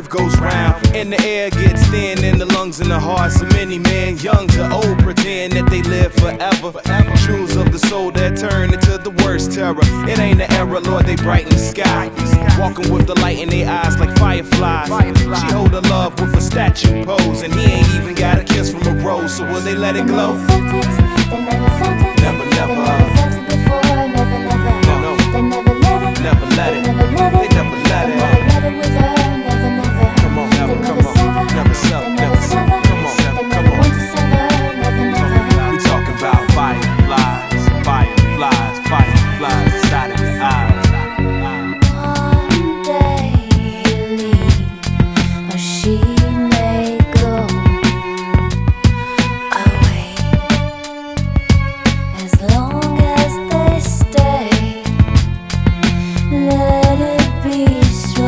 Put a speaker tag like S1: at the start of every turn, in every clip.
S1: earth goes round, and the air gets thin, and the lungs and the hearts of many men, young to old, pretend that they live forever. Jewels of the soul that turn into the worst terror. It ain't an error, Lord, they brighten the sky. Walking with the light in their eyes like fireflies. She hold her love with a statue pose, and he ain't even got a kiss from a rose. So will they let it glow?
S2: They never felt it.
S1: Never, never.
S2: They never felt it before. Never, never.
S1: No, no.
S2: They never let it.
S1: Never let it.
S2: They never let it.
S1: They never let it.
S2: They never let it with her. Never, never.
S1: Come on, never,
S2: They
S1: come
S2: never
S1: on.
S2: sever.
S1: Never sever,
S2: They
S1: never
S2: never
S1: sever.
S2: sever.
S1: Come on,
S2: They
S1: come
S2: never
S1: on.
S2: want to sever. Never, never.
S1: We talking about fireflies, fireflies, fireflies inside of your eyes.
S2: One day he'll leave, or she may go away. As long as they stay, let it be so.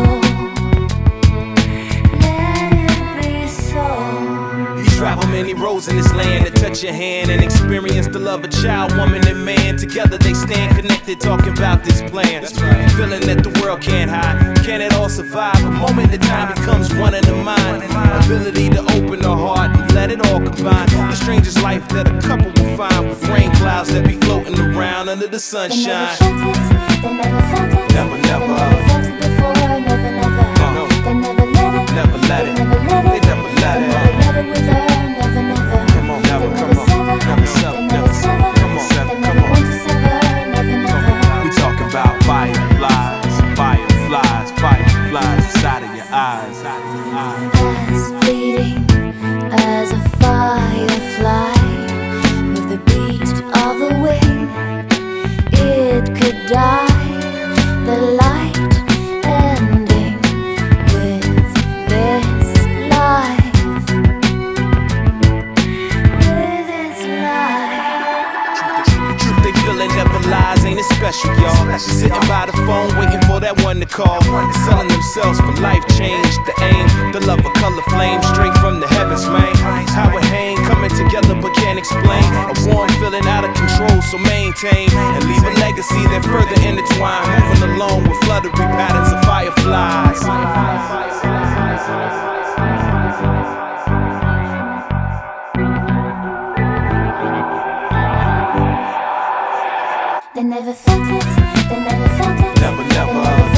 S2: Let it be so.
S1: You travel many roads in this land to touch your hand and experience the love of child, woman, and man. Together they stand connected, talking about this plan. Feeling that the world can't hide. Can it all survive? A moment in time becomes one in the mind. Ability to open the heart and let it all combine. The strangest life that a couple will find, with rain clouds that be floating around under the
S2: They
S1: sunshine.
S2: never felt it. They never felt it.
S1: Never, never.
S2: They never felt it before. Never, never.
S1: No, no.
S2: They never let it.
S1: Never let
S2: They
S1: it.
S2: never let it.
S1: They never let
S2: They
S1: it.
S2: never let it with her. Never, never.
S1: Come on, never,
S2: They
S1: come
S2: never
S1: on.
S2: sever.
S1: Never sever,
S2: They
S1: never
S2: never
S1: sever.
S2: sever.
S1: Come on,
S2: They
S1: come
S2: never
S1: on.
S2: want to sever. Never, never.
S1: We talking about fireflies, fireflies, fireflies inside of your eyes.
S2: As fleeting as a firefly, with the beat of a wing, it could die. The light ending with this life, with its life.
S1: The truth they feeling never lies, ain't it special, y'all? Sitting by the phone, waiting for that one to call. Selling themselves for life change, the aim, the love of color flame, straight from the heavens, man. How it hang, coming together but can't explain. A warm feeling out of control, so maintain and leave a legacy that further intertwine. Moving along with fluttery patterns of fireflies.
S2: They never felt it. They never felt it.
S1: Never,
S2: They
S1: never.
S2: never